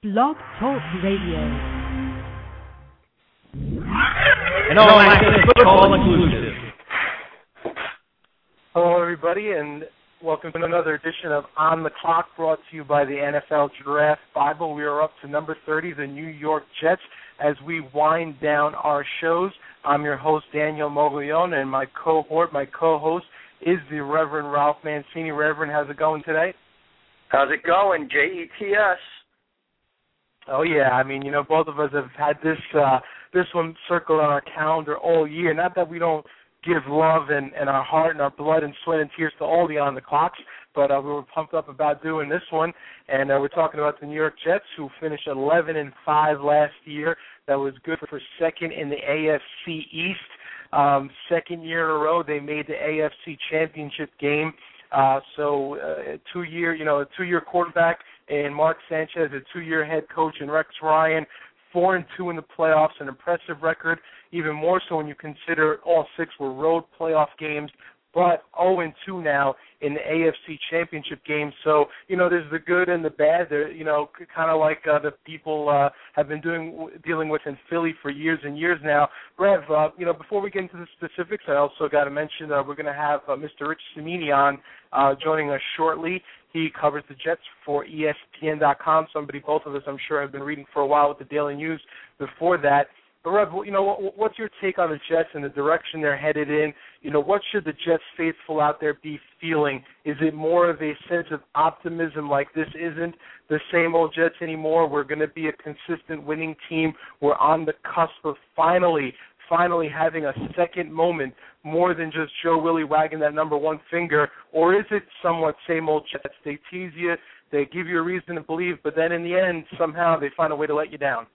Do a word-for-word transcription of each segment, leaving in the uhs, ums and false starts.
Blog Talk Radio. And all access football inclusive. Hello, everybody, and welcome to another edition of On the Clock, brought to you by the N F L Draft Bible. We are up to number thirty, the New York Jets, as we wind down our shows. I'm your host, Daniel Moglione, and my cohort, my co-host, is the Reverend Ralph Mancini. Reverend, how's it going today? How's it going? J E T S. Oh, yeah. I mean, you know, both of us have had this uh, this one circled on our calendar all year. Not that we don't give love and, and our heart and our blood and sweat and tears to all the On the Clocks, but uh, we were pumped up about doing this one. And uh, we're talking about the New York Jets, who finished eleven and five last year. That was good for second in the A F C East. Um, second year in a row, they made the A F C Championship game. Uh, so uh, two-year, you know, a two-year quarterback in Mark Sanchez, a two-year head coach in Rex Ryan, four and two in the playoffs, an impressive record. Even more so when you consider all six were road playoff games, but oh and two now in the A F C Championship game. So, you know, there's the good and the bad. There, you know, kind of like uh, the people uh, have been doing dealing with in Philly for years and years now. Rev, uh, you know, before we get into the specifics, I also got to mention uh, we're going to have uh, Mister Rich Cimini on uh, joining us shortly. He covers the Jets for E S P N dot com, somebody both of us, I'm sure, have been reading for a while with the Daily News before that. But, Rev, you know, what's your take on the Jets and the direction they're headed in? You know, what should the Jets faithful out there be feeling? Is it more of a sense of optimism, like this isn't the same old Jets anymore? We're going to be a consistent winning team. We're on the cusp of finally, finally having a second moment, more than just Joe Willie wagging that number one finger? Or is it somewhat same old Jets? They tease you, they give you a reason to believe, but then in the end, somehow they find a way to let you down.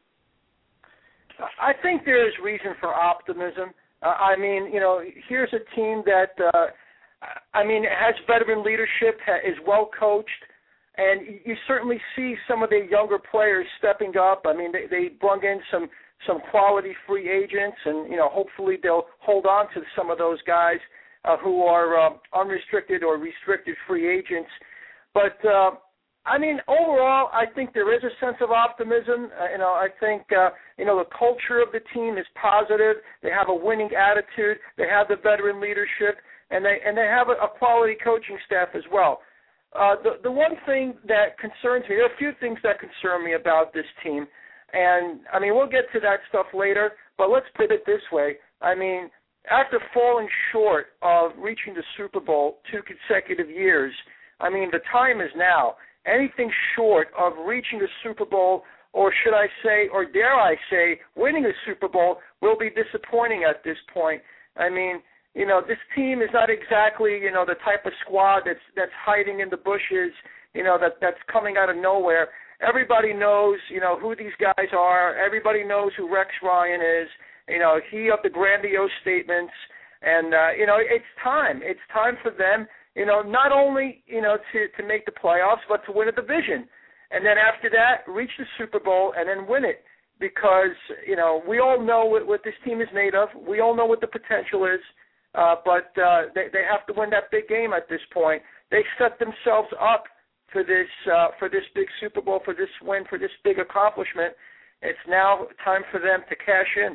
I think there is reason for optimism. Uh, I mean, you know, here's a team that, uh, I mean, has veteran leadership, ha- is well coached, and you certainly see some of the younger players stepping up. I mean, they, they brought in some, some quality free agents, and, you know, hopefully they'll hold on to some of those guys uh, who are uh, unrestricted or restricted free agents. But, uh, I mean, overall, I think there is a sense of optimism. Uh, you know, I think, uh, you know, the culture of the team is positive. They have a winning attitude. They have the veteran leadership, and they and they have a, a quality coaching staff as well. Uh, the the one thing that concerns me, there are a few things that concern me about this team, and I mean, we'll get to that stuff later. But let's put it this way: I mean, after falling short of reaching the Super Bowl two consecutive years, I mean, the time is now. Anything short of reaching the Super Bowl, or should I say, or dare I say, winning a Super Bowl, will be disappointing at this point. I mean, you know, this team is not exactly, you know, the type of squad that's that's hiding in the bushes, you know, that that's coming out of nowhere. Everybody knows, you know, who these guys are. Everybody knows who Rex Ryan is. You know, he of the grandiose statements, and uh, you know, it's time. It's time for them. You know, not only, you know, to, to make the playoffs, but to win a division. And then after that, reach the Super Bowl and then win it. Because, you know, we all know what, what this team is made of. We all know what the potential is. Uh, but uh, they, they have to win that big game at this point. They set themselves up for this, uh, for this big Super Bowl, for this win, for this big accomplishment. It's now time for them to cash in.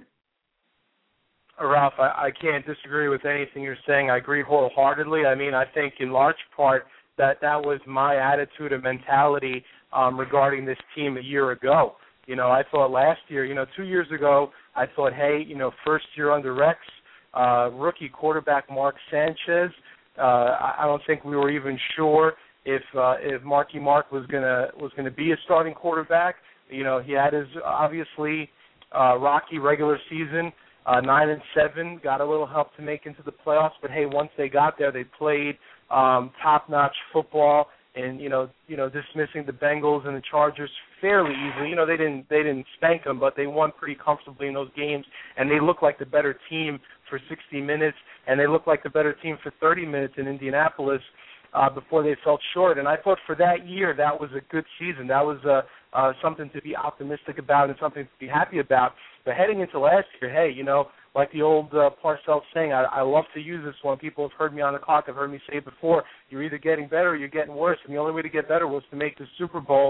Ralph, I, I can't disagree with anything you're saying. I agree wholeheartedly. I mean, I think in large part that that was my attitude and mentality um, regarding this team a year ago. You know, I thought last year, you know, two years ago, I thought, hey, you know, first year under Rex, uh, rookie quarterback Mark Sanchez. Uh, I, I don't think we were even sure if uh, if Marky Mark was gonna was gonna be a starting quarterback. You know, he had his obviously uh, rocky regular season. Uh, nine and seven, got a little help to make into the playoffs, but hey, once they got there, they played um, top-notch football, and you know, you know, dismissing the Bengals and the Chargers fairly easily. You know, they didn't they didn't spank them, but they won pretty comfortably in those games, and they looked like the better team for sixty minutes, and they looked like the better team for thirty minutes in Indianapolis uh, before they fell short. And I thought for that year, that was a good season. That was uh, uh, something to be optimistic about and something to be happy about. But heading into last year, hey, you know, like the old uh, Parcells saying, I, I love to use this one. People have heard me on the clock. Have heard me say it before. You're either getting better or you're getting worse. And the only way to get better was to make the Super Bowl.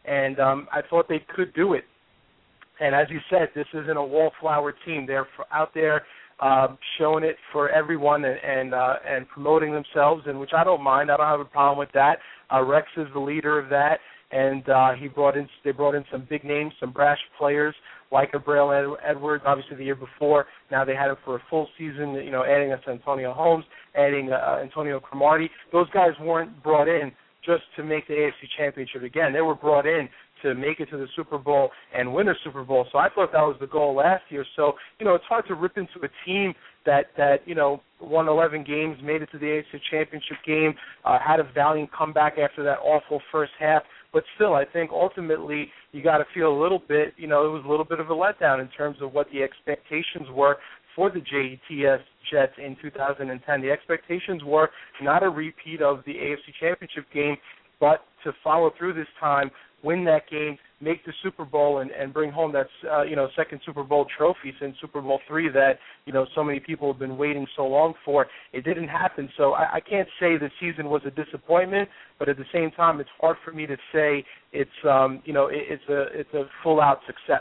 and um, I thought they could do it. And as you said, this isn't a wallflower team. They're out there uh, showing it for everyone and and, uh, and promoting themselves, and which I don't mind. I don't have a problem with that. Uh, Rex is the leader of that, and uh, he brought in they brought in some big names, some brash players like Braylon Edwards, obviously the year before. Now they had him for a full season, you know, adding us Antonio Holmes, adding uh, Antonio Cromartie. Those guys weren't brought in just to make the A F C Championship again. They were brought in to make it to the Super Bowl and win a Super Bowl. So I thought that was the goal last year. So, you know, it's hard to rip into a team that, that you know, won eleven games, made it to the A F C Championship game, uh, had a valiant comeback after that awful first half. But still, I think ultimately you got to feel a little bit, you know, it was a little bit of a letdown in terms of what the expectations were for the J E T S Jets in two thousand ten. The expectations were not a repeat of the A F C Championship game, but to follow through this time, win that game, make the Super Bowl, and, and bring home that uh, you know second Super Bowl trophy since Super Bowl three that you know so many people have been waiting so long for. It didn't happen, so I, I can't say the season was a disappointment, but at the same time, it's hard for me to say it's um, you know it, it's a it's a full out success.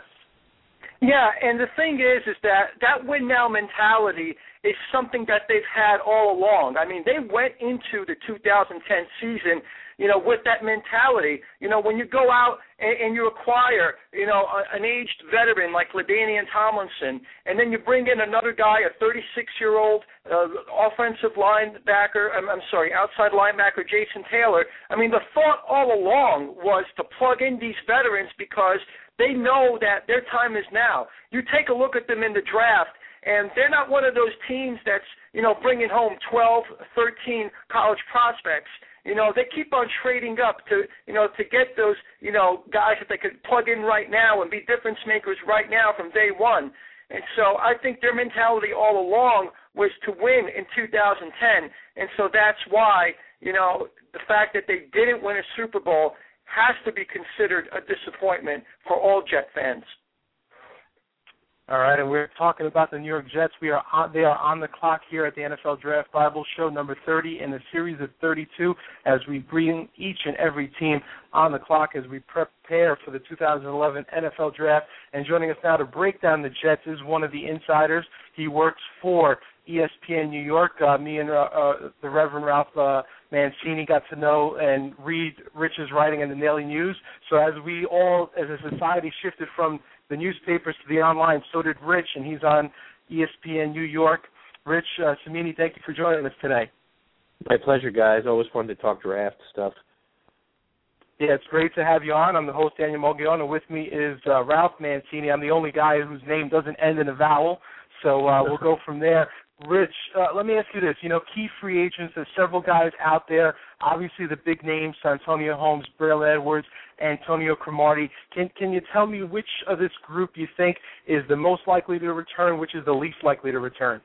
Yeah, and the thing is, is that that win now mentality is something that they've had all along. I mean, they went into the two thousand ten season, you know, with that mentality. You know, when you go out and, and you acquire, you know, a, an aged veteran like LaDainian Tomlinson, and then you bring in another guy, a thirty-six-year-old uh, offensive linebacker, I'm, I'm sorry, outside linebacker Jason Taylor. I mean, the thought all along was to plug in these veterans because they know that their time is now. You take a look at them in the draft, and they're not one of those teams that's, you know, bringing home twelve, thirteen college prospects. You know, they keep on trading up to, you know, to get those, you know, guys that they could plug in right now and be difference makers right now from day one. And so I think their mentality all along was to win in two thousand ten. And so that's why, you know, the fact that they didn't win a Super Bowl has to be considered a disappointment for all Jet fans. All right, and we're talking about the New York Jets. We are on, they are on the clock here at the N F L Draft Bible Show, number thirty in a series of thirty-two, as we bring each and every team on the clock as we prepare for the two thousand eleven N F L Draft. And joining us now to break down the Jets is one of the insiders. He works for E S P N New York. Uh, me and uh, uh, the Reverend Ralph uh, Mancini got to know and read Rich's writing in the Daily News. So as we all, as a society, shifted from the newspapers to the online, so did Rich, and he's on E S P N New York. Rich uh, Cimini, thank you for joining us today. My pleasure, guys. Always fun to talk draft stuff. Yeah, it's great to have you on. I'm the host, Daniel Mogione, and with me is uh, Ralph Mancini. I'm the only guy whose name doesn't end in a vowel, so uh, we'll go from there. Rich, uh, let me ask you this. You know, key free agents, there's several guys out there. Obviously, the big names, Antonio Holmes, Braylon Edwards, Antonio Cromartie. Can can you tell me which of this group you think is the most likely to return, which is the least likely to return?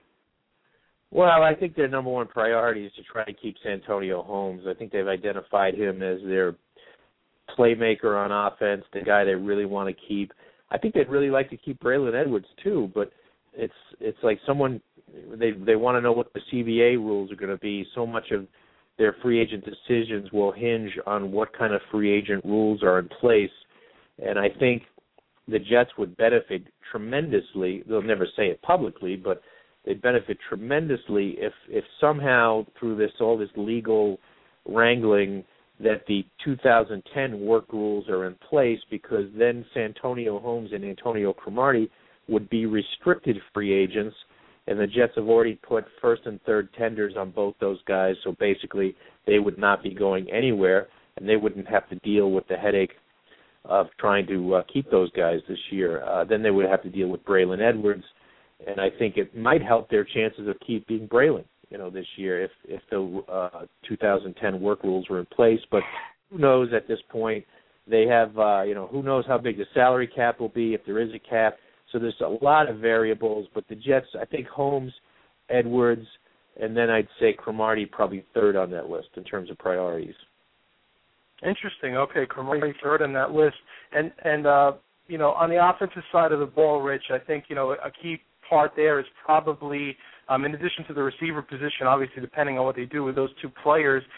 Well, I think their number one priority is to try to keep Santonio Holmes. I think they've identified him as their playmaker on offense, the guy they really want to keep. I think they'd really like to keep Braylon Edwards, too, but it's it's like someone – They they want to know what the C B A rules are going to be. So much of their free agent decisions will hinge on what kind of free agent rules are in place. And I think the Jets would benefit tremendously. They'll never say it publicly, but they'd benefit tremendously if, if somehow through this all this legal wrangling that the two thousand ten work rules are in place, because then Santonio Holmes and Antonio Cromartie would be restricted free agents. And the Jets have already put first and third tenders on both those guys, so basically they would not be going anywhere, and they wouldn't have to deal with the headache of trying to uh, keep those guys this year. Uh, then they would have to deal with Braylon Edwards, and I think it might help their chances of keeping Braylon, you know, this year if if the uh, two thousand ten work rules were in place. But who knows at this point? They have, uh, you know, who knows how big the salary cap will be, if there is a cap. So there's a lot of variables, but the Jets, I think Holmes, Edwards, and then I'd say Cromartie probably third on that list in terms of priorities. Interesting. Okay, Cromartie third on that list. And, and uh, you know, on the offensive side of the ball, Rich, I think, you know, a key part there is probably, um, in addition to the receiver position, obviously depending on what they do with those two players,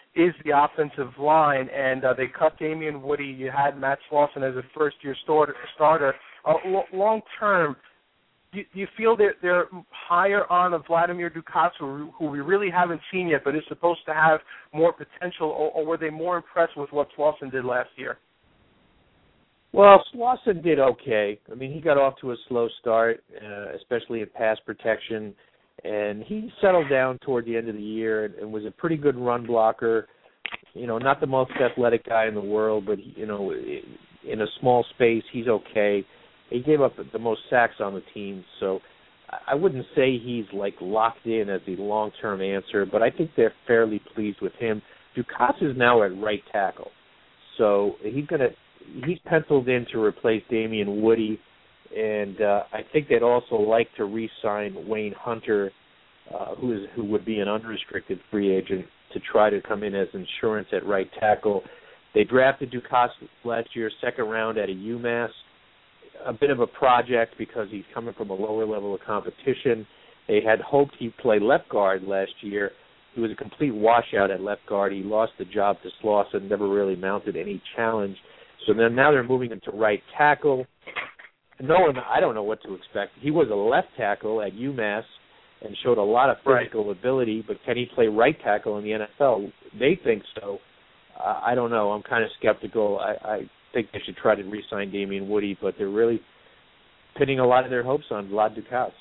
is the offensive line, and uh, they cut Damian Woody. You had Matt Slauson as a first-year starter. starter. Uh, l- long-term, do, do you feel that they're higher on a Vladimir Dukas, who, who we really haven't seen yet, but is supposed to have more potential, or, or were they more impressed with what Slauson did last year? Well, Slauson did okay. I mean, he got off to a slow start, uh, especially in pass protection, and he settled down toward the end of the year and, and was a pretty good run blocker. You know, not the most athletic guy in the world, but, you know, in a small space, he's okay. He gave up the most sacks on the team, so I wouldn't say he's, like, locked in as the long-term answer, but I think they're fairly pleased with him. Dukas is now at right tackle, so he's going to he's penciled in to replace Damian Woody, and uh, I think they'd also like to re-sign Wayne Hunter, uh, who is who would be an unrestricted free agent, to try to come in as insurance at right tackle. They drafted Dukas last year, second round at a UMass, a bit of a project because he's coming from a lower level of competition. They had hoped he'd play left guard last year. He was a complete washout at left guard. He lost the job to Slauson, never really mounted any challenge. So then now they're moving him to right tackle. No one, I don't know what to expect. He was a left tackle at UMass and showed a lot of physical right. ability, but can he play right tackle in the N F L? They think so. Uh, I don't know. I'm kind of skeptical. I, I think they should try to re-sign Damian Woody, but they're really pinning a lot of their hopes on Vlad Dukas.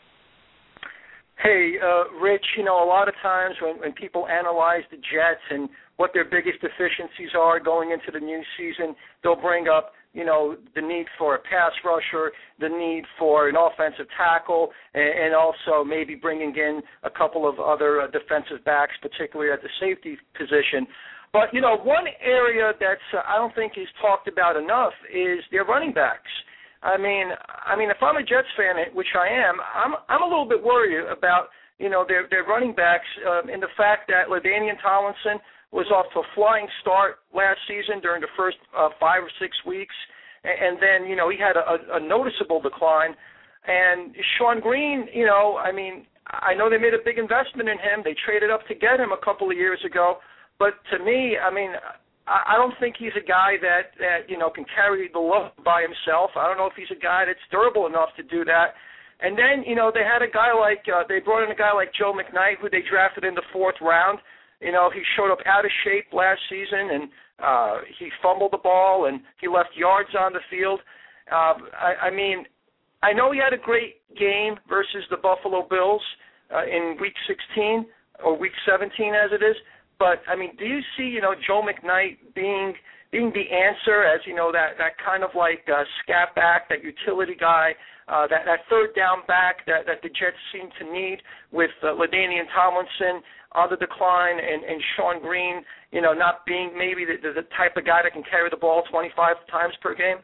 Hey, uh, Rich, you know, a lot of times when, when people analyze the Jets and what their biggest deficiencies are going into the new season, they'll bring up, you know, the need for a pass rusher, the need for an offensive tackle, and, and also maybe bringing in a couple of other uh, defensive backs, particularly at the safety position. But, you know, one area that's uh, I don't think is talked about enough is their running backs. I mean, I mean, if I'm a Jets fan, which I am, I'm I'm a little bit worried about, you know, their their running backs um, and the fact that LaDainian Tomlinson was off to a flying start last season during the first uh, five or six weeks, and, and then, you know, he had a, a noticeable decline. And Shawn Green, you know, I mean, I know they made a big investment in him. They traded up to get him a couple of years ago. But to me, I mean, I don't think he's a guy that, that, you know, can carry the load by himself. I don't know if he's a guy that's durable enough to do that. And then, you know, they had a guy like, uh, they brought in a guy like Joe McKnight, who they drafted in the fourth round. You know, he showed up out of shape last season, and uh, he fumbled the ball, and he left yards on the field. Uh, I, I mean, I know he had a great game versus the Buffalo Bills uh, in Week sixteen, or Week seventeen as it is. But, I mean, do you see, you know, Joe McKnight being being the answer as, you know, that, that kind of like uh, scat back, that utility guy, uh, that, that third down back that, that the Jets seem to need with uh, LaDainian Tomlinson on the decline and, and Shawn Green, you know, not being maybe the, the type of guy that can carry the ball twenty-five times per game?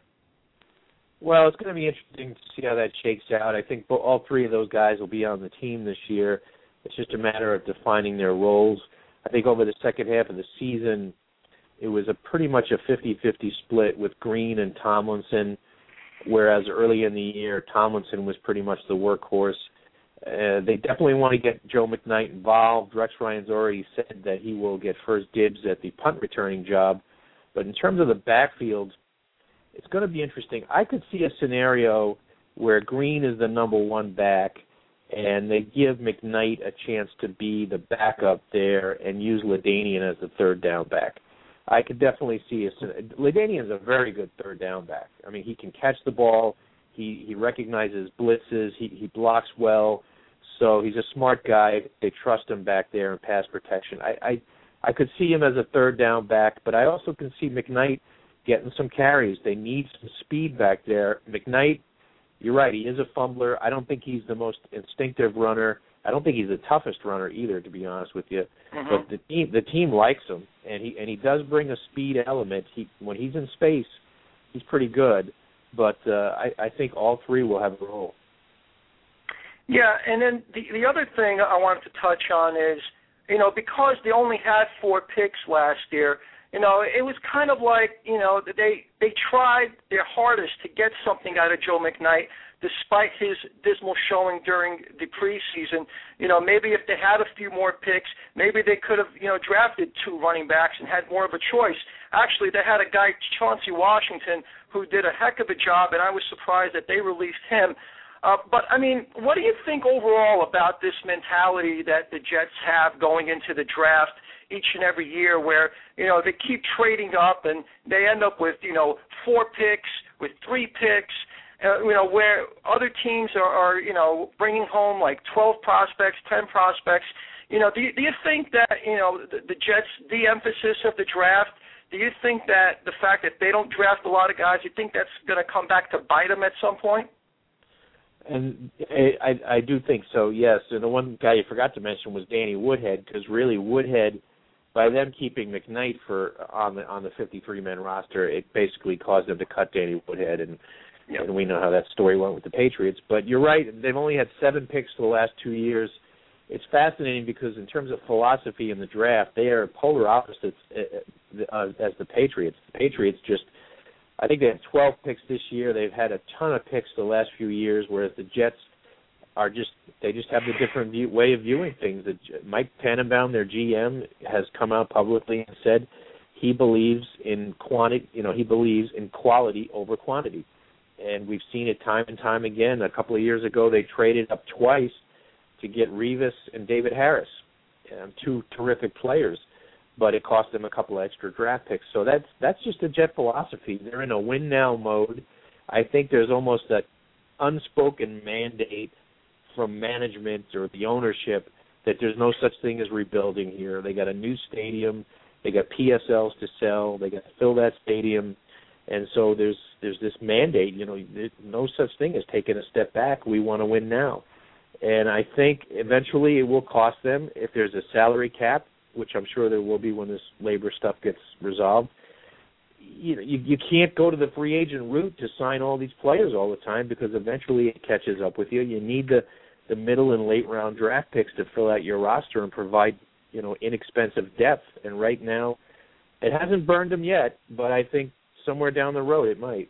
Well, it's going to be interesting to see how that shakes out. I think all three of those guys will be on the team this year. It's just a matter of defining their roles. I think over the second half of the season, it was a pretty much a fifty-fifty split with Green and Tomlinson, whereas early in the year, Tomlinson was pretty much the workhorse. Uh, they definitely want to get Joe McKnight involved. Rex Ryan's already said that he will get first dibs at the punt returning job. But in terms of the backfield, it's going to be interesting. I could see a scenario where Green is the number one back, and they give McKnight a chance to be the backup there and use LaDainian as the third down back. I could definitely see a LaDainian is a very good third down back. I mean, he can catch the ball. He he recognizes blitzes. He he blocks well. So he's a smart guy. They trust him back there in pass protection. I I, I could see him as a third down back, but I also can see McKnight getting some carries. They need some speed back there. McKnight, you're right, he is a fumbler. I don't think he's the most instinctive runner. I don't think he's the toughest runner either, to be honest with you. Mm-hmm. But the team the team likes him, and he and he does bring a speed element. He when he's in space, he's pretty good. But uh, I, I think all three will have a role. Yeah, and then the the other thing I wanted to touch on is, you know, because they only had four picks last year, You know, it was kind of like, you know, they they tried their hardest to get something out of Joe McKnight, despite his dismal showing during the preseason. You know, maybe if they had a few more picks, maybe they could have, you know, drafted two running backs and had more of a choice. Actually, they had a guy, Chauncey Washington, who did a heck of a job, and I was surprised that they released him. Uh, but, I mean, what do you think overall about this mentality that the Jets have going into the draft each and every year where, you know, they keep trading up and they end up with, you know, four picks, with three picks, uh, you know, where other teams are, are, you know, bringing home like twelve prospects, ten prospects. You know, do you, do you think that, you know, the, the Jets, the emphasis of the draft, do you think that the fact that they don't draft a lot of guys, you think that's going to come back to bite them at some point? And I, I, I do think so, yes. And the one guy you forgot to mention was Danny Woodhead, because really Woodhead, by them keeping McKnight for on the on the fifty-three man roster, it basically caused them to cut Danny Woodhead, and yep. and we know how that story went with the Patriots. But you're right; they've only had seven picks for the last two years. It's fascinating because in terms of philosophy in the draft, they are polar opposites uh, as the Patriots. The Patriots just, I think they have twelve picks this year. They've had a ton of picks the last few years, whereas the Jets are just, they just have the different view, way of viewing things. Mike Tannenbaum, their G M, has come out publicly and said he believes in quantity, you know, he believes in quality over quantity. And we've seen it time and time again. A couple of years ago, they traded up twice to get Revis and David Harris, um, two terrific players, but it cost them a couple of extra draft picks. So that's that's just a Jet philosophy. They're in a win-now mode. I think there's almost an unspoken mandate from management or the ownership that there's no such thing as rebuilding here. They got a new stadium. They got P S Ls to sell. They got to fill that stadium. And so there's there's this mandate, you know, no such thing as taking a step back. We want to win now. And I think eventually it will cost them if there's a salary cap, which I'm sure there will be when this labor stuff gets resolved. You know, you, you can't go to the free agent route to sign all these players all the time because eventually it catches up with you. You need the, the middle and late round draft picks to fill out your roster and provide, you know, inexpensive depth. And right now, it hasn't burned them yet, but I think somewhere down the road it might.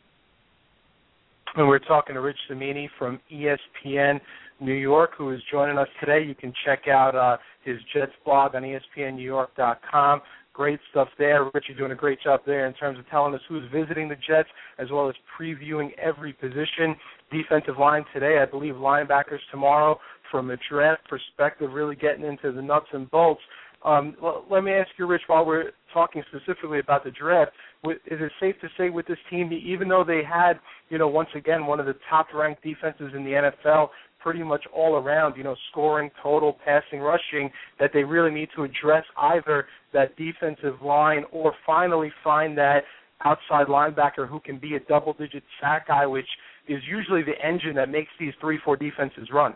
And we're talking to Rich Cimini from E S P N New York, who is joining us today. You can check out uh, his Jets blog on E S P N New York dot com. Great stuff there. Rich, you're doing a great job there in terms of telling us who's visiting the Jets, as well as previewing every position. Defensive line today, I believe linebackers tomorrow. From a draft perspective, really getting into the nuts and bolts. Um, well, let me ask you, Rich, while we're talking specifically about the draft, is it safe to say with this team, even though they had, you know, once again, one of the top-ranked defenses in the N F L, pretty much all around, you know, scoring, total, passing, rushing, that they really need to address either that defensive line or finally find that outside linebacker who can be a double-digit sack guy, which is usually the engine that makes these three, four defenses run?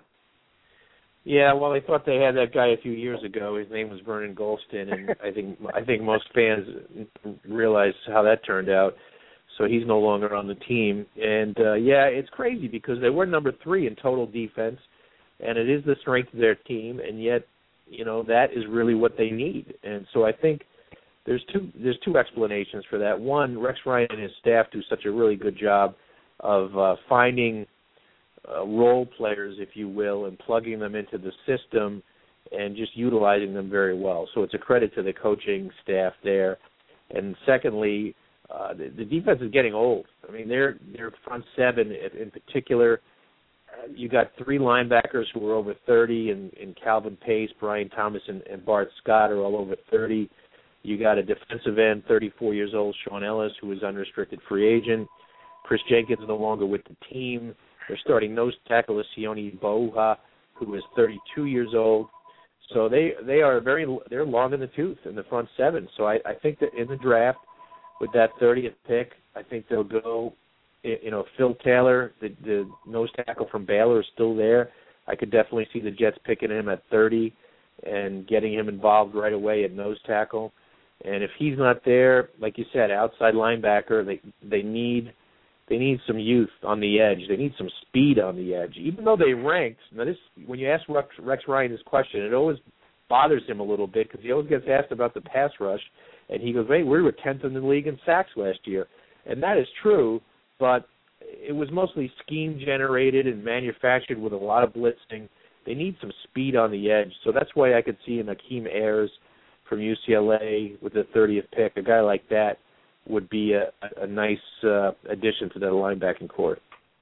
Yeah, well, I thought they had that guy a few years ago. His name was Vernon Golston, and I think I think most fans realize how that turned out. So he's no longer on the team. And, uh, yeah, it's crazy because they were number three in total defense, and it is the strength of their team, and yet, you know, that is really what they need. And so I think there's two there's two explanations for that. One, Rex Ryan and his staff do such a really good job of uh, finding uh, role players, if you will, and plugging them into the system and just utilizing them very well. So it's a credit to the coaching staff there. And secondly, Uh, the, the defense is getting old. I mean, their their front seven in particular, uh, you got three linebackers who are over thirty, and, and Calvin Pace, Brian Thomas, and, and Bart Scott are all over thirty. You got a defensive end, thirty-four years old, Sean Ellis, who is unrestricted free agent. Chris Jenkins no longer with the team. They're starting nose tackle Sione Bouha, who is thirty-two years old. So they they are very they're long in the tooth in the front seven. So I, I think that in the draft, with that thirtieth pick, I think they'll go, you know, Phil Taylor, the, the nose tackle from Baylor, is still there. I could definitely see the Jets picking him at thirty and getting him involved right away at nose tackle. And if he's not there, like you said, outside linebacker, they they need they need some youth on the edge. They need some speed on the edge. Even though they ranked, now this, when you ask Rex, Rex Ryan this question, it always bothers him a little bit because he always gets asked about the pass rush. And he goes, hey, we were tenth in the league in sacks last year. And that is true, but it was mostly scheme-generated and manufactured with a lot of blitzing. They need some speed on the edge, so that's why I could see an Akeem Ayers from U C L A with the thirtieth pick. A guy like that would be a, a nice uh, addition to that linebacking core.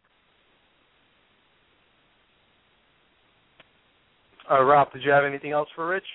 Uh, Ralph, did you have anything else for Rich?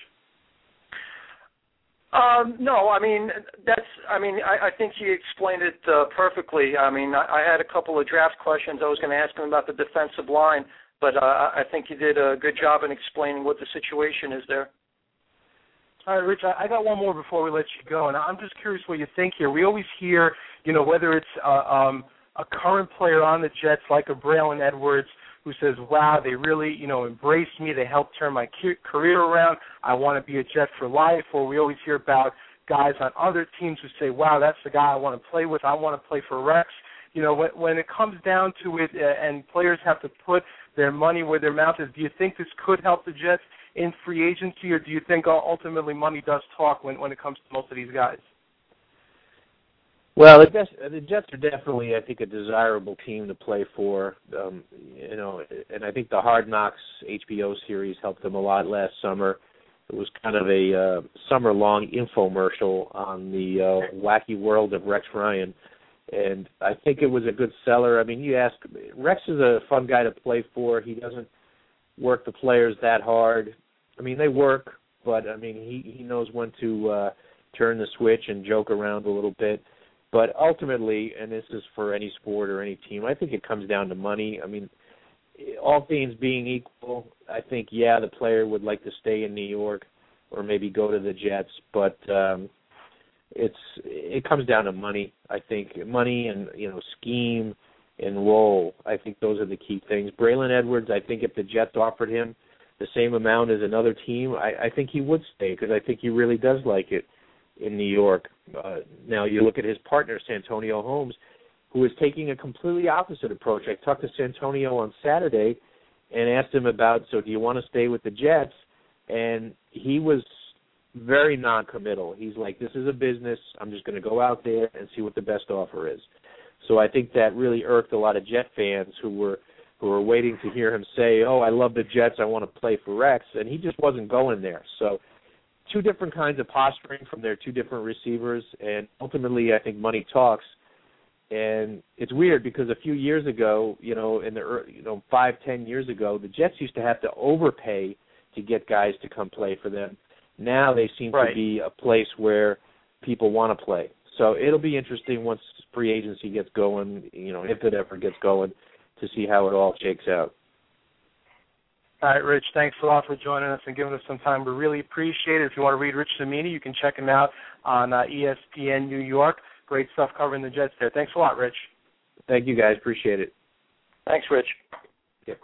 Um, no, I mean that's. I mean, I, I think he explained it uh, perfectly. I mean, I, I had a couple of draft questions. I was going to ask him about the defensive line, but uh, I think he did a good job in explaining what the situation is there. All right, Rich, I, I got one more before we let you go, and I'm just curious what you think here. We always hear, you know, whether it's uh, um, a current player on the Jets like a Braylon Edwards who says, wow, they really, you know, embraced me. They helped turn my career around. I want to be a Jet for life. Or we always hear about guys on other teams who say, wow, that's the guy I want to play with. I want to play for Rex. You know, when, when it comes down to it uh, and players have to put their money where their mouth is, do you think this could help the Jets in free agency, or do you think ultimately money does talk when, when it comes to most of these guys? Well, the Jets, the Jets are definitely, I think, a desirable team to play for. Um, you know, and I think the Hard Knocks H B O series helped them a lot last summer. It was kind of a uh, summer-long infomercial on the uh, wacky world of Rex Ryan, and I think it was a good seller. I mean, you ask, Rex is a fun guy to play for. He doesn't work the players that hard. I mean, they work, but, I mean, he, he knows when to uh, turn the switch and joke around a little bit. But ultimately, and this is for any sport or any team, I think it comes down to money. I mean, all things being equal, I think, yeah, the player would like to stay in New York or maybe go to the Jets, but um, it's it comes down to money, I think. Money and, you know, scheme and role, I think those are the key things. Braylon Edwards, I think if the Jets offered him the same amount as another team, I, I think he would stay because I think he really does like it in New York. Uh, now you look at his partner, Santonio Holmes, who is taking a completely opposite approach. I talked to Santonio on Saturday and asked him about, so do you want to stay with the Jets? And he was very non-committal. He's like, this is a business. I'm just going to go out there and see what the best offer is. So I think that really irked a lot of Jet fans who were who were waiting to hear him say, oh, I love the Jets, I want to play for Rex, and he just wasn't going there. So two different kinds of posturing from their two different receivers, and ultimately I think money talks. And it's weird because a few years ago, you know, in the early, you know, five, ten years ago, the Jets used to have to overpay to get guys to come play for them. Now they seem right. to be a place where people want to play. So it'll be interesting once free agency gets going, you know, if it ever gets going, to see how it all shakes out. All right, Rich, thanks a lot for joining us and giving us some time. We really appreciate it. If you want to read Rich Cimini, you can check him out on uh, E S P N New York. Great stuff covering the Jets there. Thanks a lot, Rich. Thank you, guys. Appreciate it. Thanks, Rich. Yep.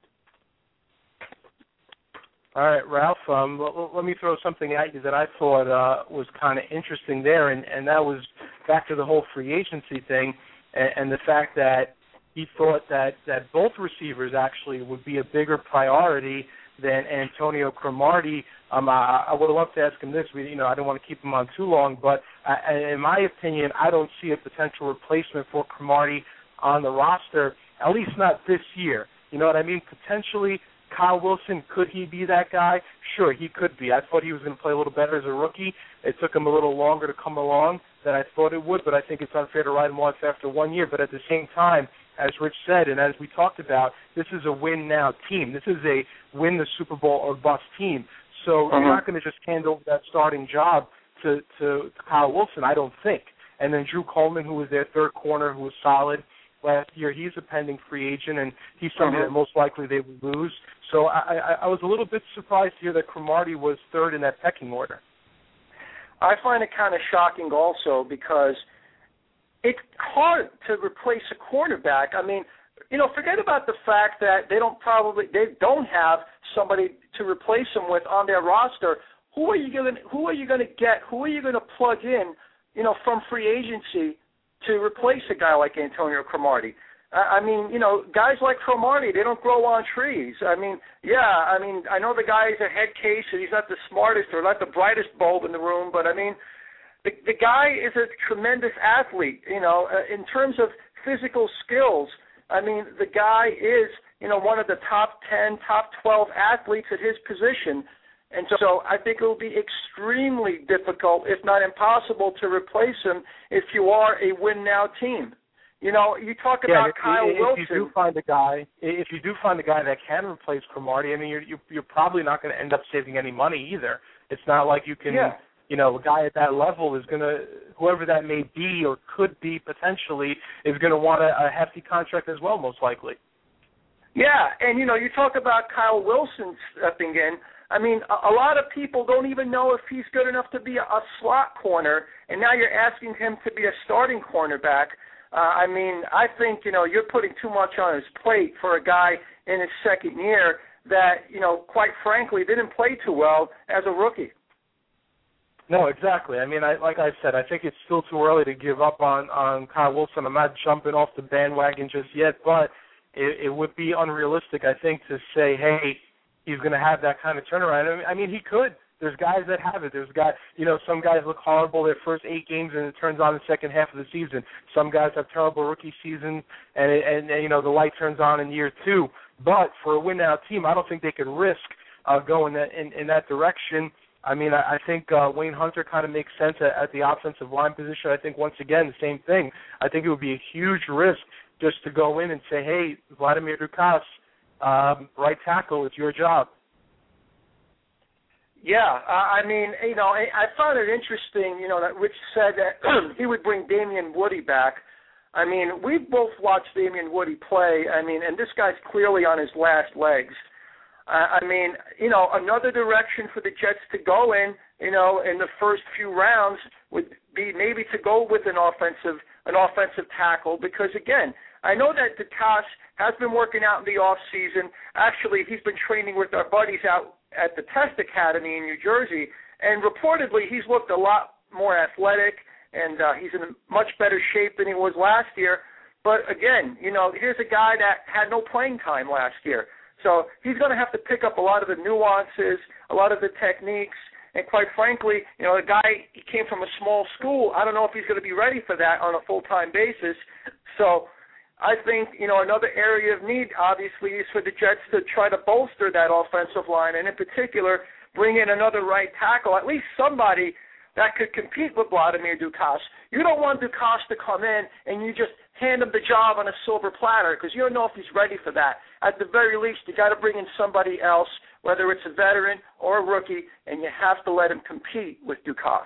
All right, Ralph, um, let, let me throw something at you that I thought uh, was kind of interesting there, and, and that was back to the whole free agency thing and, and the fact that he thought that, that both receivers actually would be a bigger priority than Antonio Cromartie. Um, I, I would love to ask him this. We, you know, I don't want to keep him on too long, but I, in my opinion, I don't see a potential replacement for Cromartie on the roster, at least not this year. You know what I mean? Potentially, Kyle Wilson, could he be that guy? Sure, he could be. I thought he was going to play a little better as a rookie. It took him a little longer to come along than I thought it would, but I think it's unfair to write him off after one year. But at the same time, as Rich said, and as we talked about, this is a win-now team. This is a win the Super Bowl or bust team. So uh-huh. you're not going to just hand over that starting job to, to Kyle Wilson, I don't think. And then Drew Coleman, who was their third corner, who was solid last year, he's a pending free agent, and he's somebody uh-huh. that most likely they would lose. So I, I, I was a little bit surprised to hear that Cromartie was third in that pecking order. I find it kind of shocking also because it's hard to replace a quarterback. I mean, you know, forget about the fact that they don't probably they don't have somebody to replace him with on their roster. Who are you going? Who are you going to get? Who are you going to plug in? You know, from free agency to replace a guy like Antonio Cromartie. I mean, you know, guys like Cromartie, they don't grow on trees. I mean, yeah, I mean, I know the guy's a head case and he's not the smartest or not the brightest bulb in the room, but I mean, the, the guy is a tremendous athlete. You know, uh, in terms of physical skills, I mean, the guy is, you know, one of the top ten, top twelve athletes at his position. And so I think it will be extremely difficult, if not impossible, to replace him if you are a win-now team. You know, you talk about yeah, Kyle if, Wilson. If you do find a guy, if you do find a guy that can replace Cromartie, I mean, you're you're, you're probably not going to end up saving any money either. It's not like you can, yeah. you know, a guy at that level is going to, whoever that may be or could be potentially, is going to want a, a hefty contract as well, most likely. Yeah, and, you know, you talk about Kyle Wilson stepping in. I mean, a, a lot of people don't even know if he's good enough to be a, a slot corner, and now you're asking him to be a starting cornerback. Uh, I mean, I think, you know, you're putting too much on his plate for a guy in his second year that, you know, quite frankly, didn't play too well as a rookie. No, exactly. I mean, I, like I said, I think it's still too early to give up on, on Kyle Wilson. I'm not jumping off the bandwagon just yet, but it, it would be unrealistic, I think, to say, hey, he's going to have that kind of turnaround. I mean, I mean, he could. There's guys that have it. There's guys, you know, some guys look horrible their first eight games and it turns on the second half of the season. Some guys have terrible rookie seasons and, it, and, and you know, the light turns on in year two. But for a win-now team, I don't think they could risk uh, going that, in, in that direction. I mean, I, I think uh, Wayne Hunter kind of makes sense at, at the offensive line position. I think, once again, the same thing. I think it would be a huge risk just to go in and say, hey, Vladimir Dukas, um, right tackle, it's your job. Yeah, uh, I mean, you know, I, I found it interesting, you know, that Rich said that he would bring Damien Woody back. I mean, we've both watched Damien Woody play, I mean, and this guy's clearly on his last legs. Uh, I mean, you know, another direction for the Jets to go in, you know, in the first few rounds would be maybe to go with an offensive an offensive tackle because, again, I know that Dukas has been working out in the off season. Actually, he's been training with our buddies out at the Test Academy in New Jersey, and reportedly he's looked a lot more athletic, and uh, he's in much better shape than he was last year. But, again, you know, here's a guy that had no playing time last year. So he's going to have to pick up a lot of the nuances, a lot of the techniques, and quite frankly, you know, the guy, he came from a small school. I don't know if he's going to be ready for that on a full-time basis. So I think, you know, another area of need, obviously, is for the Jets to try to bolster that offensive line, and in particular, bring in another right tackle, at least somebody that could compete with Vladimir Dukas. You don't want Dukas to come in and you just hand him the job on a silver platter because you don't know if he's ready for that. At the very least, you got to bring in somebody else, whether it's a veteran or a rookie, and you have to let him compete with Dukas.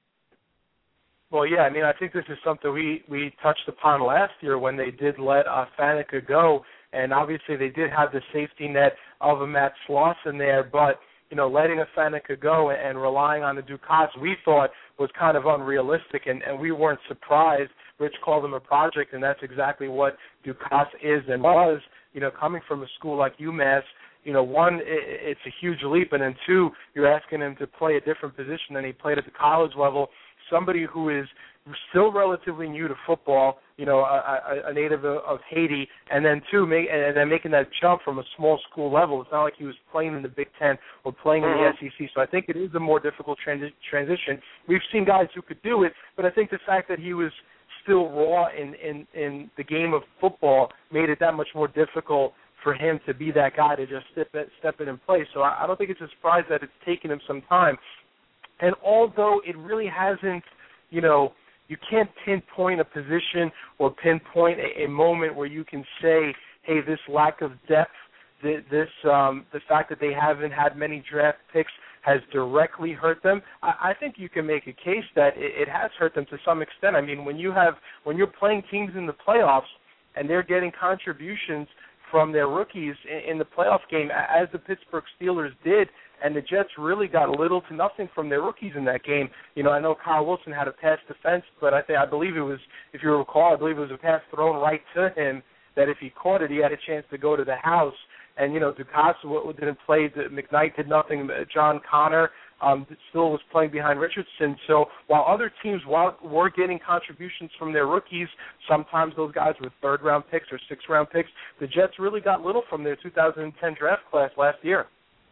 Well, yeah, I mean, I think this is something we, we touched upon last year when they did let uh, Faneca go, and obviously they did have the safety net of a Matt Slauson there, but, you know, letting a Faneca go and, and relying on the Dukas we thought was kind of unrealistic, and, and we weren't surprised. Rich called him a project, and that's exactly what Dukas is and was. You know, coming from a school like UMass, you know, one, it's a huge leap, and then two, you're asking him to play a different position than he played at the college level. Somebody who is still relatively new to football, you know, a, a, a native of, of Haiti, and then two, make, and then making that jump from a small school level. It's not like he was playing in the Big Ten or playing in the S E C. So I think it is a more difficult transi- transition. We've seen guys who could do it, but I think the fact that he was still raw in, in, in the game of football made it that much more difficult for him to be that guy to just step it, step it in place. So I, I don't think it's a surprise that it's taken him some time. And although it really hasn't, you know, you can't pinpoint a position or pinpoint a, a moment where you can say, hey, this lack of depth, this um, the fact that they haven't had many draft picks has directly hurt them. I, I think you can make a case that it, it has hurt them to some extent. I mean, when you have when you're playing teams in the playoffs and they're getting contributions from their rookies in, in the playoff game, as the Pittsburgh Steelers did, and the Jets really got little to nothing from their rookies in that game. You know, I know Kyle Wilson had a pass defense, but I think I believe it was, if you recall, I believe it was a pass thrown right to him that if he caught it, he had a chance to go to the house. And, you know, Dukas didn't play. McKnight did nothing. John Connor um, still was playing behind Richardson. So while other teams were getting contributions from their rookies, sometimes those guys were third-round picks or sixth-round picks, the Jets really got little from their two thousand ten draft class last year.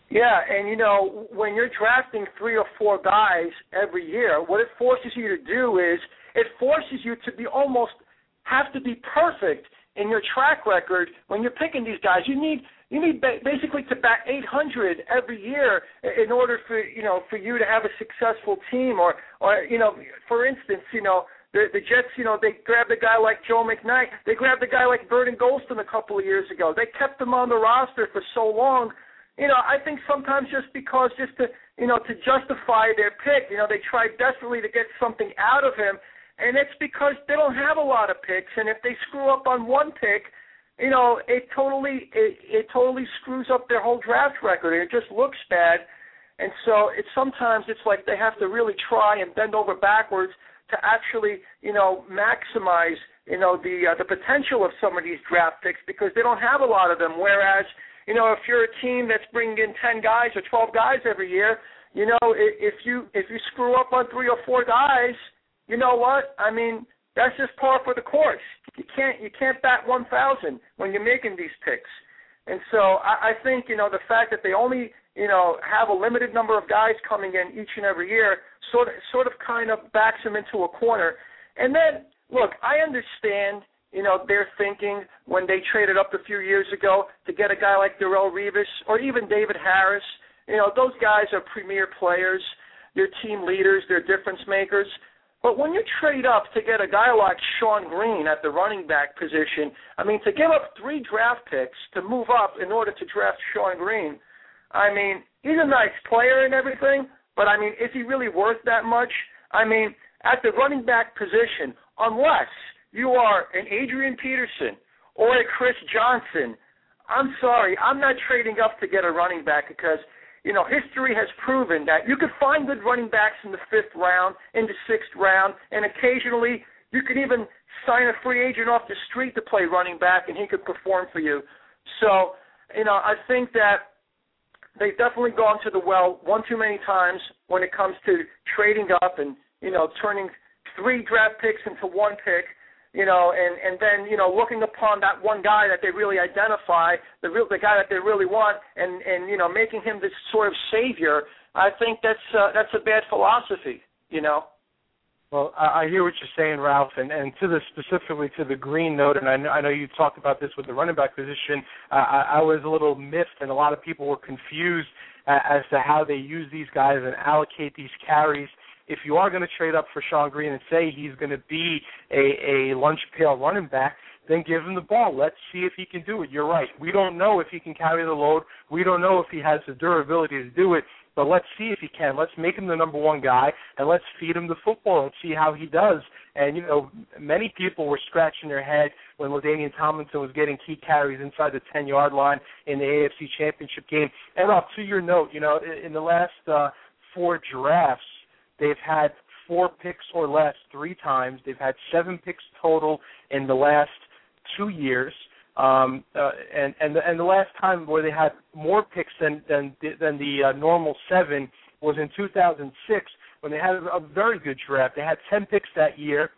Yeah, and, you know, when you're drafting three or four guys every year, what it forces you to do is it forces you to be almost have to be perfect in your track record when you're picking these guys. You need you need ba- basically to bat eight hundred every year in order for, you know, for you to have a successful team. Or, or you know, for instance, you know, the, the Jets, you know, they grabbed a guy like Joe McKnight. They grabbed a guy like Vernon Golston a couple of years ago. They kept him on the roster for so long. You know, I think sometimes just because just to, you know, to justify their pick, you know, they try desperately to get something out of him, and it's because they don't have a lot of picks, and if they screw up on one pick, you know, it totally it, it totally screws up their whole draft record, and it just looks bad. And so it's sometimes it's like they have to really try and bend over backwards to actually, you know, maximize, you know, the uh, the potential of some of these draft picks because they don't have a lot of them, whereas, you know, if you're a team that's bringing in ten guys or twelve guys every year, you know, if you if you screw up on three or four guys, you know what? I mean, that's just par for the course. You can't you can't bat one thousand when you're making these picks. And so I, I think, you know, the fact that they only, you know, have a limited number of guys coming in each and every year sort of sort of kind of backs them into a corner. And then, look, I understand, you know, their thinking when they traded up a few years ago to get a guy like Darrelle Revis or even David Harris. You know, those guys are premier players. They're team leaders. They're difference makers. But when you trade up to get a guy like Shawn Green at the running back position, I mean, to give up three draft picks to move up in order to draft Shawn Green, I mean, he's a nice player and everything, but, I mean, is he really worth that much? I mean, at the running back position, unless you are an Adrian Peterson or a Chris Johnson, I'm sorry, I'm not trading up to get a running back because, you know, history has proven that you could find good running backs in the fifth round, in the sixth round, and occasionally you could even sign a free agent off the street to play running back and he could perform for you. So, you know, I think that they've definitely gone to the well one too many times when it comes to trading up and, you know, turning three draft picks into one pick. You know, and, and then, you know, looking upon that one guy that they really identify, the real the guy that they really want, and, and you know, making him this sort of savior, I think that's uh, that's a bad philosophy, you know. Well, I, I hear what you're saying, Ralph, and, and to the specifically to the Green note, and I know, I know you talked about this with the running back position. Uh, I, I was a little miffed, and a lot of people were confused uh, as to how they use these guys and allocate these carries. If you are going to trade up for Shawn Green and say he's going to be a, a lunch pail running back, then give him the ball. Let's see if he can do it. You're right. We don't know if he can carry the load. We don't know if he has the durability to do it, but let's see if he can. Let's make him the number one guy, and let's feed him the football and see how he does. And, you know, many people were scratching their head when LaDainian Tomlinson was getting key carries inside the ten-yard line in the A F C Championship game. And up to your note, you know, in the last uh, four drafts, they've had four picks or less three times. They've had seven picks total in the last two years. Um, uh, and and the, and the last time where they had more picks than than, than the uh, normal seven was in two thousand six when they had a, a very good draft. They had ten picks that year,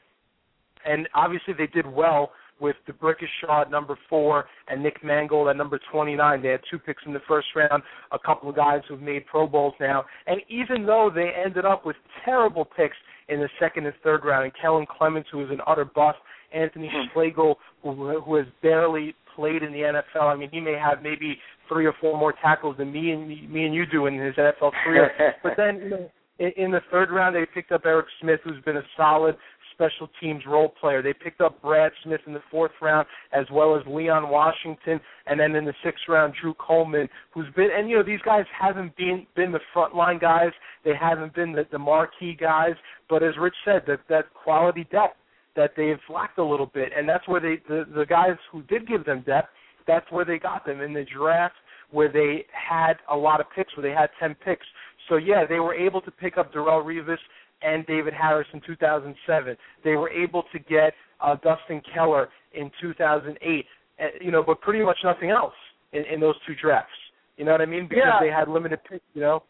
and obviously they did well with DeBrickashaw Shaw at number four and Nick Mangold at number twenty-nine. They had two picks in the first round, a couple of guys who've made Pro Bowls now. And even though they ended up with terrible picks in the second and third round, and Kellen Clemens, who was an utter bust, Anthony Schlegel, who, who has barely played in the N F L. I mean, he may have maybe three or four more tackles than me and me and you do in his N F L career. But then, you know, in, in the third round, they picked up Eric Smith, who's been a solid special teams role player. They picked up Brad Smith in the fourth round, as well as Leon Washington, and then in the sixth round, Drew Coleman, who's been, and you know, these guys haven't been been the frontline guys. They haven't been the, the marquee guys, but as Rich said, that that quality depth that they've lacked a little bit, and that's where they, the, the guys who did give them depth, that's where they got them in the draft, where they had a lot of picks, where they had ten picks. So yeah, they were able to pick up Darrelle Revis and David Harris in two thousand seven. They were able to get uh, Dustin Keller in two thousand eight, uh, you know, but pretty much nothing else in, in those two drafts. You know what I mean? Because yeah. they had limited picks, you know.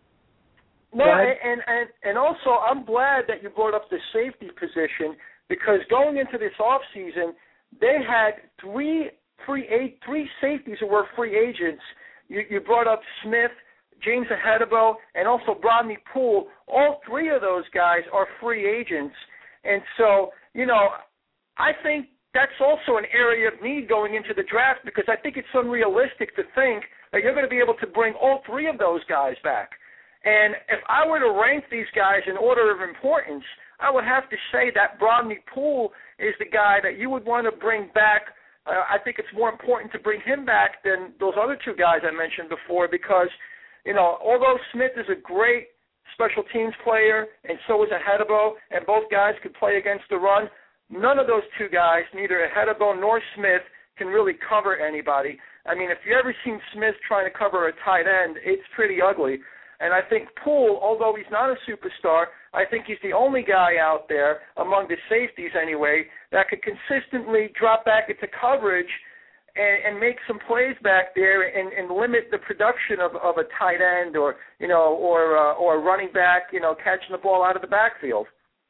No, and, and and also I'm glad that you brought up the safety position, because going into this offseason, they had three free eight, three safeties who were free agents. You, you brought up Smith, James Ahedebo, and also Rodney Poole, all three of those guys are free agents. And so, you know, I think that's also an area of need going into the draft, because I think it's unrealistic to think that you're going to be able to bring all three of those guys back. And if I were to rank these guys in order of importance, I would have to say that Rodney Poole is the guy that you would want to bring back. Uh, I think it's more important to bring him back than those other two guys I mentioned before, because, you know, although Smith is a great special teams player and so is Ahedebo, and both guys could play against the run, none of those two guys, neither Ahedebo nor Smith, can really cover anybody. I mean, if you've ever seen Smith trying to cover a tight end, it's pretty ugly. And I think Poole, although he's not a superstar, I think he's the only guy out there, among the safeties anyway, that could consistently drop back into coverage and, and make some plays back there and, and limit the production of, of a tight end or, you know, or uh, or running back, you know, catching the ball out of the backfield.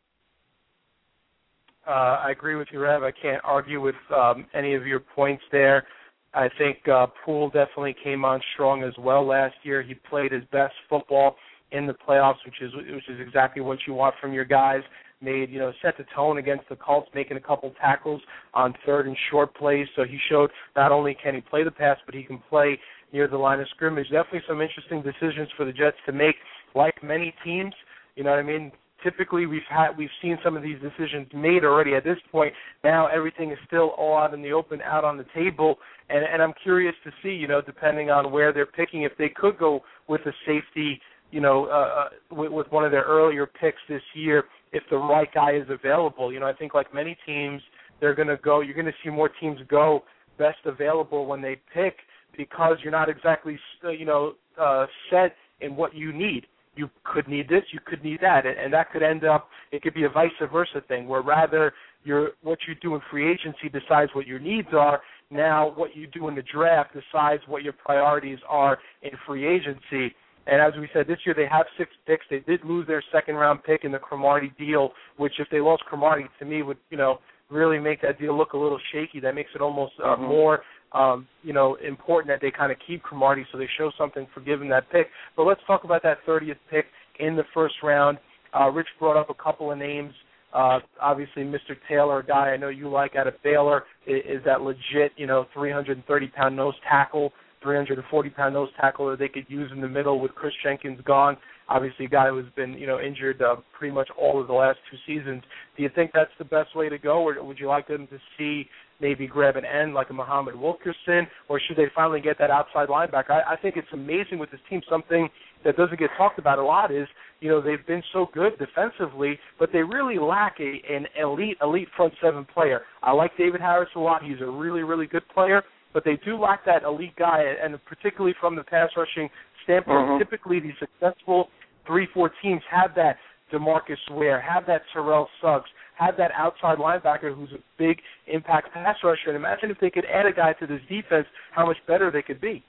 Uh, I agree with you, Rev. I can't argue with um, any of your points there. I think uh, Poole definitely came on strong as well last year. He played his best football in the playoffs, which is which is exactly what you want from your guys. Made, you know, set the tone against the Colts, making a couple tackles on third and short plays. So he showed not only can he play the pass, but he can play near the line of scrimmage. Definitely some interesting decisions for the Jets to make, like many teams. You know what I mean? Typically, we've had we've seen some of these decisions made already at this point. Now everything is still all out in the open, out on the table, and, and I'm curious to see, you know, depending on where they're picking, if they could go with a safety, you know, uh, with, with one of their earlier picks this year, if the right guy is available. You know, I think like many teams, they're going to go. You're going to see more teams go best available when they pick, because you're not exactly, you know, uh, set in what you need. You could need this, you could need that, and, and that could end up, it could be a vice versa thing, where rather your what you do in free agency decides what your needs are. Now what you do in the draft decides what your priorities are in free agency. And as we said, this year they have six picks. They did lose their second-round pick in the Cromartie deal, which if they lost Cromartie, to me, would, you know, really make that deal look a little shaky. That makes it almost uh, mm-hmm. more Um, you know, important that they kind of keep Cromartie, so they show something for giving that pick. But let's talk about that thirtieth pick in the first round. Uh, Rich brought up a couple of names. Uh, obviously, Mister Taylor, a guy I know you like out of Baylor, is, is that legit, you know, three hundred thirty pound nose tackle, three hundred forty pound nose tackle that they could use in the middle with Chris Jenkins gone. Obviously, a guy who's been, you know, injured uh, pretty much all of the last two seasons. Do you think that's the best way to go, or would you like them to see maybe grab an end like a Muhammad Wilkerson, or should they finally get that outside linebacker? I, I think it's amazing with this team. Something that doesn't get talked about a lot is, you know, they've been so good defensively, but they really lack a, an elite, elite front seven player. I like David Harris a lot. He's a really, really good player, but they do lack that elite guy, and particularly from the pass rushing standpoint, mm-hmm. typically these successful three four teams have that DeMarcus Ware, have that Terrell Suggs, have that outside linebacker who's a big impact pass rusher. And imagine if they could add a guy to this defense, how much better they could be.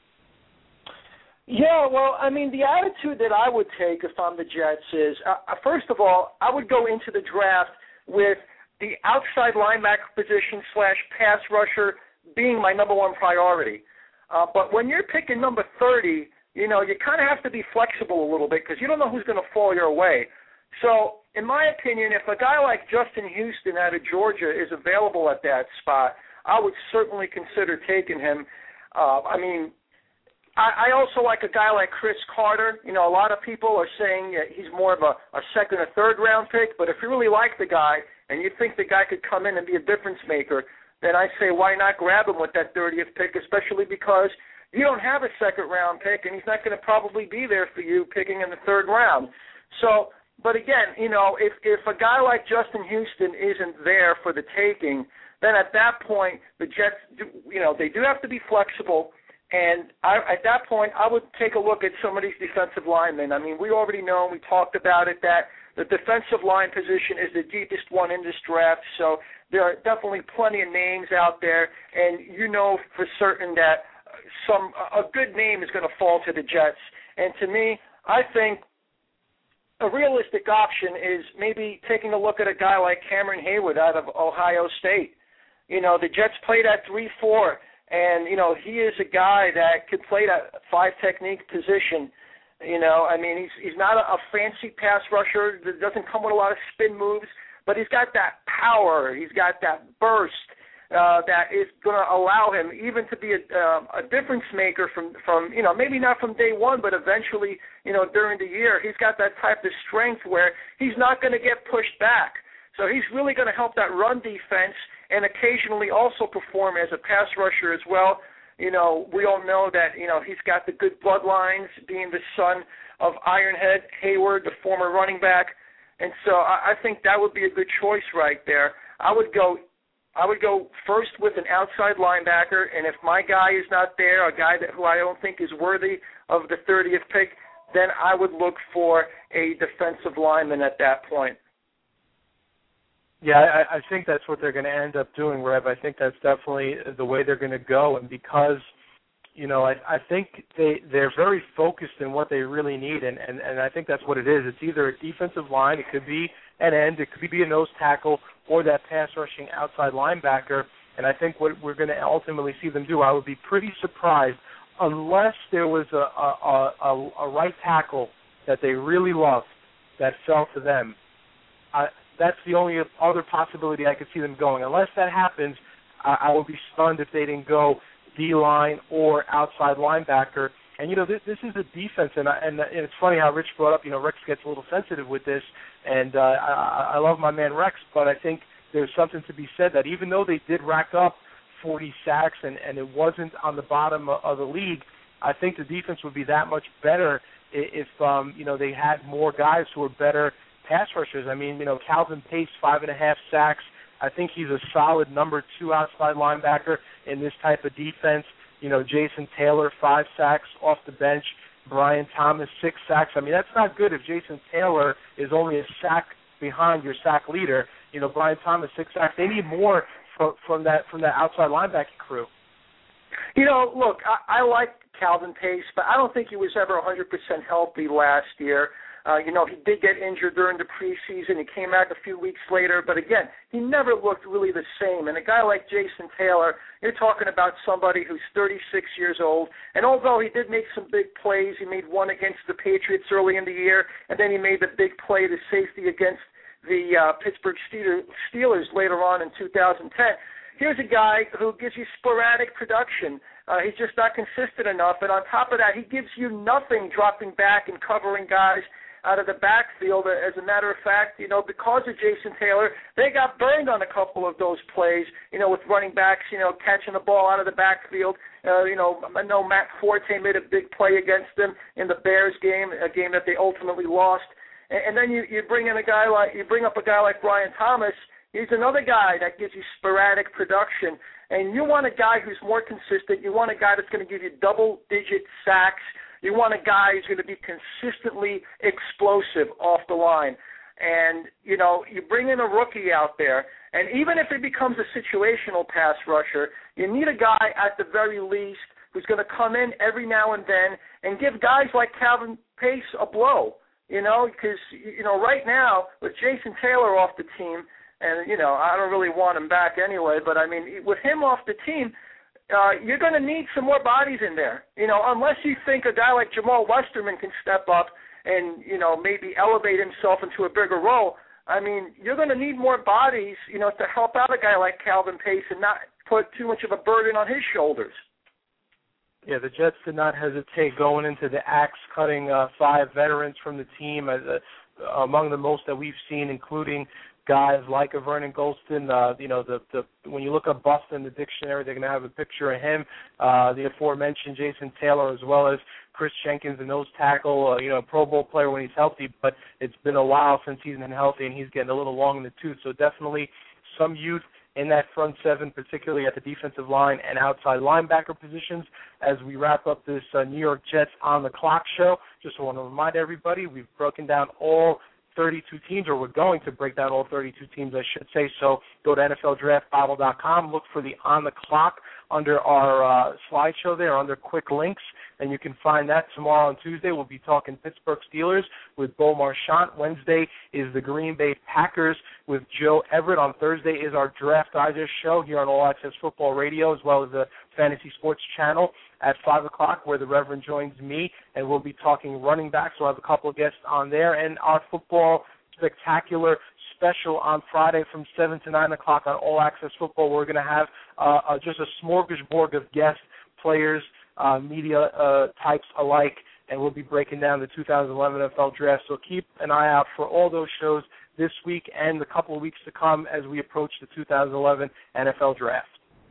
Yeah, well, I mean, the attitude that I would take if I'm the Jets is, uh, first of all, I would go into the draft with the outside linebacker position slash pass rusher being my number one priority. Uh, but when you're picking number thirty, you know, you kind of have to be flexible a little bit because you don't know who's going to fall your way. So, in my opinion, if a guy like Justin Houston out of Georgia is available at that spot, I would certainly consider taking him. Uh, I mean, I, I also like a guy like Chris Carter. You know, a lot of people are saying that he's more of a, a second or third round pick, but if you really like the guy and you think the guy could come in and be a difference maker, then I say why not grab him with that thirtieth pick, especially because you don't have a second round pick and he's not going to probably be there for you picking in the third round. So, but again, you know, if, if a guy like Justin Houston isn't there for the taking, then at that point the Jets, do, you know, they do have to be flexible. And I, at that point, I would take a look at some of these defensive linemen. I mean, we already know, we talked about it, that the defensive line position is the deepest one in this draft. So there are definitely plenty of names out there, and you know for certain that some a good name is going to fall to the Jets. And to me, I think a realistic option is maybe taking a look at a guy like Cameron Hayward out of Ohio State. You know, the Jets play that three four, and, you know, he is a guy that could play that five technique position. You know, I mean, he's he's not a, a fancy pass rusher that doesn't come with a lot of spin moves, but he's got that power. He's got that burst uh, that is going to allow him even to be a, um, a difference maker from, from, you know, maybe not from day one, but eventually, you know, during the year. He's got that type of strength where he's not going to get pushed back. So he's really going to help that run defense and occasionally also perform as a pass rusher as well. You know, we all know that, you know, he's got the good bloodlines, being the son of Ironhead Hayward, the former running back. And so I, I think that would be a good choice right there. I would go I would go first with an outside linebacker, and if my guy is not there, a guy that who I don't think is worthy of the thirtieth pick, then I would look for a defensive lineman at that point. Yeah, I, I think that's what they're going to end up doing, Rev. I think that's definitely the way they're going to go. And because, you know, I, I think they, they're very focused in what they really need, and, and, and I think that's what it is. It's either a defensive line, it could be an end, it could be a nose tackle, or that pass-rushing outside linebacker. And I think what we're going to ultimately see them do, I would be pretty surprised, unless there was a, a, a, a right tackle that they really loved that fell to them. I, that's the only other possibility I could see them going. Unless that happens, I, I would be stunned if they didn't go D-line or outside linebacker. And, you know, this, this is a defense, and, I, and, and it's funny how Rich brought up, you know, Rex gets a little sensitive with this, and uh, I, I love my man Rex, but I think there's something to be said that even though they did rack up forty sacks and, and it wasn't on the bottom of the league, I think the defense would be that much better if, um, you know, they had more guys who were better pass rushers. I mean, you know, Calvin Pace, five and a half sacks. I think he's a solid number two outside linebacker in this type of defense. You know, Jason Taylor, five sacks off the bench. Brian Thomas, six sacks. I mean, that's not good if Jason Taylor is only a sack behind your sack leader. You know, Brian Thomas, six sacks. They need more from, from that from that outside linebacking crew. You know, look, I, I like Calvin Pace, but I don't think he was ever one hundred percent healthy last year. Uh, you know, he did get injured during the preseason. He came back a few weeks later. But, again, he never looked really the same. And a guy like Jason Taylor, you're talking about somebody who's thirty-six years old. And although he did make some big plays, he made one against the Patriots early in the year, and then he made the big play to safety against the uh, Pittsburgh Steelers later on in two thousand ten. Here's a guy who gives you sporadic production. Uh, he's just not consistent enough. And on top of that, he gives you nothing dropping back and covering guys out of the backfield. As a matter of fact, you know, because of Jason Taylor, they got burned on a couple of those plays, you know, with running backs, you know, catching the ball out of the backfield. Uh, you know, I know Matt Forte made a big play against them in the Bears game, a game that they ultimately lost. And, and then you, you bring in a guy like, you bring up a guy like Brian Thomas. He's another guy that gives you sporadic production. And you want a guy who's more consistent. You want a guy that's going to give you double-digit sacks. You want a guy who's going to be consistently explosive off the line. And, you know, you bring in a rookie out there, and even if it becomes a situational pass rusher, you need a guy at the very least who's going to come in every now and then and give guys like Calvin Pace a blow, you know, because, you know, right now with Jason Taylor off the team, and, you know, I don't really want him back anyway, but, I mean, with him off the team, Uh, you're going to need some more bodies in there, you know, unless you think a guy like Jamal Westerman can step up and, you know, maybe elevate himself into a bigger role. I mean, you're going to need more bodies, you know, to help out a guy like Calvin Pace and not put too much of a burden on his shoulders. Yeah, the Jets did not hesitate going into the axe, cutting uh, five veterans from the team, as uh, among the most that we've seen, including guys like a Vernon Golston. Uh, you know, the, the when you look up bust in the dictionary, they're going to have a picture of him. Uh, the aforementioned Jason Taylor, as well as Chris Jenkins, the nose tackle, uh, you know, Pro Bowl player when he's healthy, but it's been a while since he's been healthy, and he's getting a little long in the tooth. So definitely some youth in that front seven, particularly at the defensive line and outside linebacker positions. As we wrap up this uh, New York Jets On the Clock show, just want to remind everybody we've broken down all thirty-two teams, or we're going to break down all thirty-two teams, I should say. So go to N F L Draft Bible dot com, look for the On the Clock under our uh, slideshow there, under quick links, and you can find that tomorrow on Tuesday. We'll be talking Pittsburgh Steelers with Bo Marchant. Wednesday is the Green Bay Packers with Joe Everett. On Thursday is our Draft Digest show here on All Access Football Radio, as well as the Fantasy Sports Channel at five o'clock, where the Reverend joins me and we'll be talking running backs. We'll have a couple of guests on there, and our football spectacular special on Friday from seven to nine o'clock on All Access Football. We're going to have uh, uh, just a smorgasbord of guests, players, uh, media uh, types alike, and we'll be breaking down the two thousand eleven N F L Draft. So keep an eye out for all those shows this week and the couple of weeks to come as we approach the two thousand eleven N F L Draft.